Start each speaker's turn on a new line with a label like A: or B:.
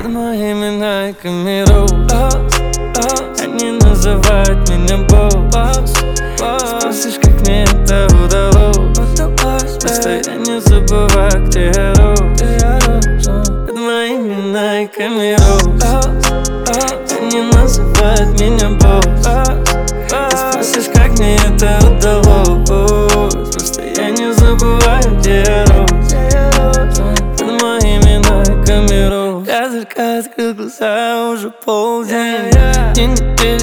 A: под моими найками роуз. Они называют меня босс. Спросишь, как мне это удалось? Просто я не забываю, где я рос. Под моими найками роуз. Они называют меня босс. Спросишь, как мне это удалось? Просто я не забываю, где я рос. Под моими найками роуз. Я только открыл глаза, уже полдень. День недели